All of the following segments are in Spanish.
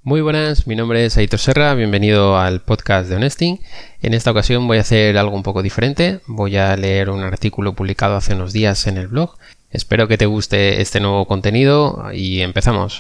Muy buenas, mi nombre es Aitor Serra, bienvenido al podcast de Honesting. En esta ocasión voy a hacer algo un poco diferente, voy a leer un artículo publicado hace unos días en el blog. Espero que te guste este nuevo contenido y empezamos.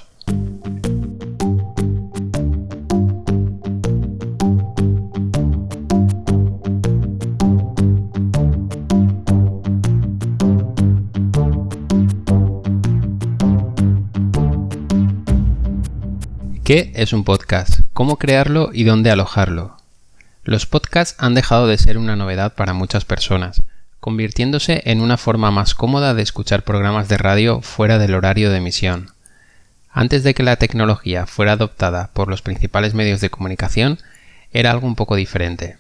¿Qué es un podcast? ¿Cómo crearlo y dónde alojarlo? Los podcasts han dejado de ser una novedad para muchas personas, convirtiéndose en una forma más cómoda de escuchar programas de radio fuera del horario de emisión. Antes de que la tecnología fuera adoptada por los principales medios de comunicación, era algo un poco diferente.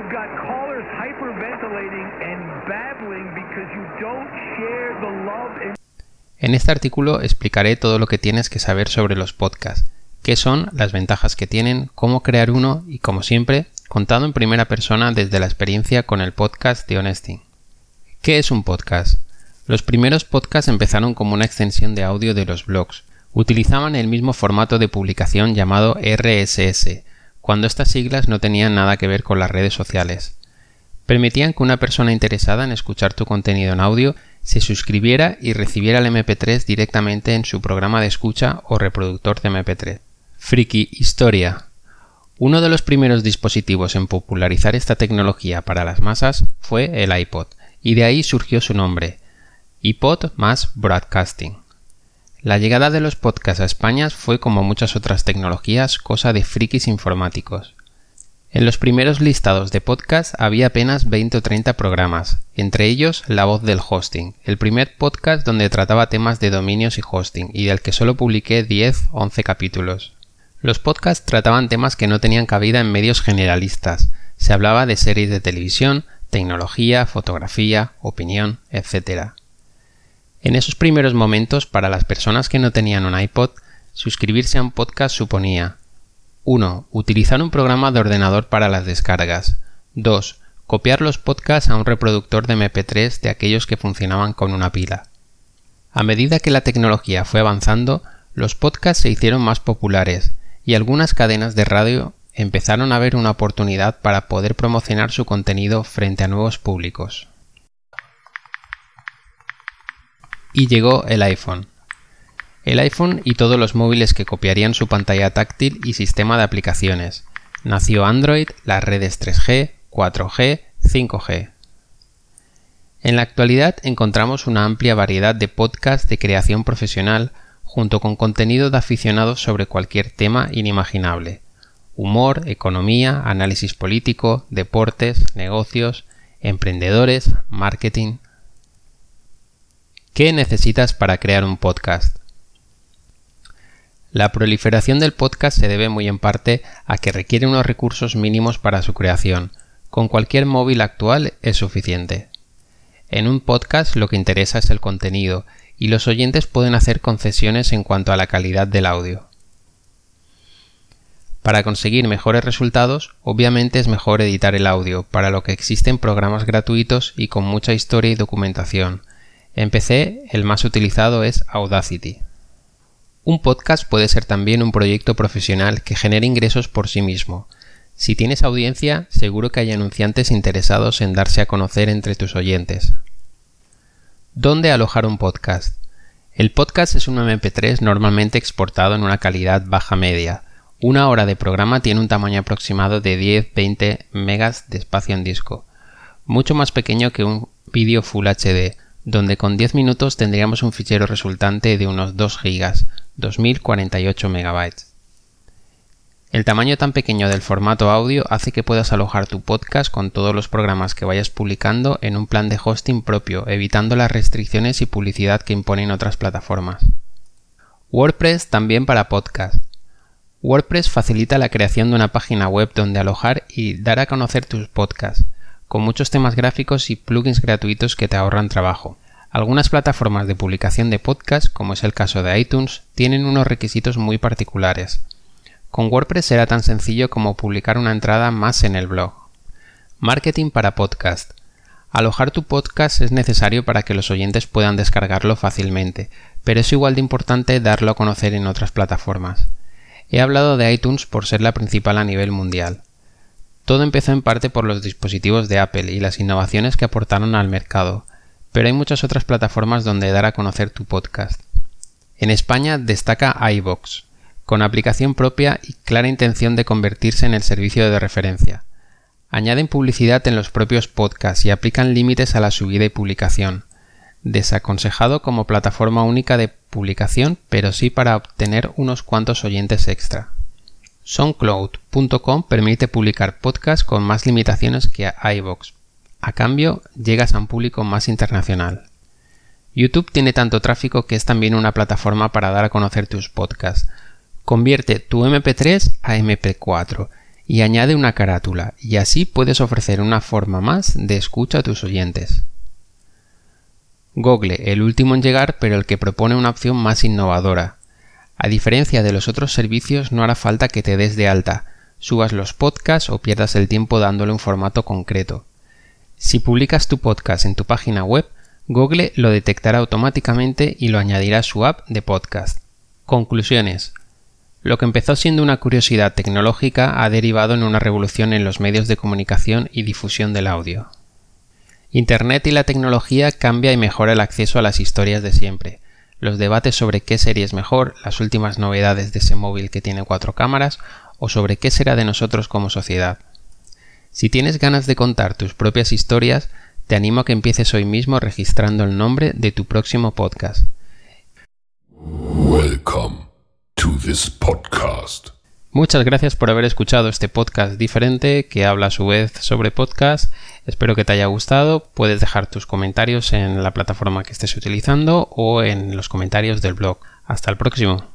En este artículo explicaré todo lo que tienes que saber sobre los podcasts, qué son, las ventajas que tienen, cómo crear uno y, como siempre, contado en primera persona desde la experiencia con el podcast de Honesting. ¿Qué es un podcast? Los primeros podcasts empezaron como una extensión de audio de los blogs. Utilizaban el mismo formato de publicación llamado RSS, cuando estas siglas no tenían nada que ver con las redes sociales. Permitían que una persona interesada en escuchar tu contenido en audio se suscribiera y recibiera el MP3 directamente en su programa de escucha o reproductor de MP3. Friki Historia. Uno de los primeros dispositivos en popularizar esta tecnología para las masas fue el iPod, y de ahí surgió su nombre, iPod más Broadcasting. La llegada de los podcasts a España fue, como muchas otras tecnologías, cosa de frikis informáticos. En los primeros listados de podcast había apenas 20 o 30 programas, entre ellos La Voz del Hosting, el primer podcast donde trataba temas de dominios y hosting, y del que solo publiqué 10-11 capítulos. Los podcasts trataban temas que no tenían cabida en medios generalistas. Se hablaba de series de televisión, tecnología, fotografía, opinión, etc. En esos primeros momentos, para las personas que no tenían un iPod, suscribirse a un podcast suponía 1. Utilizar un programa de ordenador para las descargas. 2. Copiar los podcasts a un reproductor de MP3 de aquellos que funcionaban con una pila. A medida que la tecnología fue avanzando, los podcasts se hicieron más populares y algunas cadenas de radio empezaron a ver una oportunidad para poder promocionar su contenido frente a nuevos públicos. Y llegó el iPhone. El iPhone y todos los móviles que copiarían su pantalla táctil y sistema de aplicaciones. Nació Android, las redes 3G, 4G, 5G. En la actualidad encontramos una amplia variedad de podcasts de creación profesional junto con contenido de aficionados sobre cualquier tema inimaginable. Humor, economía, análisis político, deportes, negocios, emprendedores, marketing. ¿Qué necesitas para crear un podcast? La proliferación del podcast se debe muy en parte a que requiere unos recursos mínimos para su creación. Con cualquier móvil actual es suficiente. En un podcast lo que interesa es el contenido y los oyentes pueden hacer concesiones en cuanto a la calidad del audio. Para conseguir mejores resultados, obviamente es mejor editar el audio, para lo que existen programas gratuitos y con mucha historia y documentación. En PC, el más utilizado es Audacity. Un podcast puede ser también un proyecto profesional que genere ingresos por sí mismo. Si tienes audiencia, seguro que hay anunciantes interesados en darse a conocer entre tus oyentes. ¿Dónde alojar un podcast? El podcast es un MP3 normalmente exportado en una calidad baja-media. Una hora de programa tiene un tamaño aproximado de 10-20 megas de espacio en disco, mucho más pequeño que un vídeo Full HD, donde con 10 minutos tendríamos un fichero resultante de unos 2 gigas, 2048 megabytes. El tamaño tan pequeño del formato audio hace que puedas alojar tu podcast con todos los programas que vayas publicando en un plan de hosting propio, evitando las restricciones y publicidad que imponen otras plataformas. WordPress también para podcast. WordPress facilita la creación de una página web donde alojar y dar a conocer tus podcasts, con muchos temas gráficos y plugins gratuitos que te ahorran trabajo. Algunas plataformas de publicación de podcast, como es el caso de iTunes, tienen unos requisitos muy particulares. Con WordPress será tan sencillo como publicar una entrada más en el blog. Marketing para podcast. Alojar tu podcast es necesario para que los oyentes puedan descargarlo fácilmente, pero es igual de importante darlo a conocer en otras plataformas. He hablado de iTunes por ser la principal a nivel mundial. Todo empezó en parte por los dispositivos de Apple y las innovaciones que aportaron al mercado, pero hay muchas otras plataformas donde dar a conocer tu podcast. En España destaca iVoox, con aplicación propia y clara intención de convertirse en el servicio de referencia. Añaden publicidad en los propios podcasts y aplican límites a la subida y publicación. Desaconsejado como plataforma única de publicación, pero sí para obtener unos cuantos oyentes extra. SoundCloud.com permite publicar podcasts con más limitaciones que iVoox. A cambio, llegas a un público más internacional. YouTube tiene tanto tráfico que es también una plataforma para dar a conocer tus podcasts. Convierte tu MP3 a MP4 y añade una carátula, y así puedes ofrecer una forma más de escucha a tus oyentes. Google, el último en llegar, pero el que propone una opción más innovadora. A diferencia de los otros servicios, no hará falta que te des de alta, subas los podcasts o pierdas el tiempo dándole un formato concreto. Si publicas tu podcast en tu página web, Google lo detectará automáticamente y lo añadirá a su app de podcast. Conclusiones. Lo que empezó siendo una curiosidad tecnológica ha derivado en una revolución en los medios de comunicación y difusión del audio. Internet y la tecnología cambia y mejora el acceso a las historias de siempre. Los debates sobre qué serie es mejor, las últimas novedades de ese móvil que tiene 4 cámaras o sobre qué será de nosotros como sociedad. Si tienes ganas de contar tus propias historias, te animo a que empieces hoy mismo registrando el nombre de tu próximo podcast. Welcome to this podcast. Muchas gracias por haber escuchado este podcast diferente que habla a su vez sobre podcast. Espero que te haya gustado. Puedes dejar tus comentarios en la plataforma que estés utilizando o en los comentarios del blog. Hasta el próximo.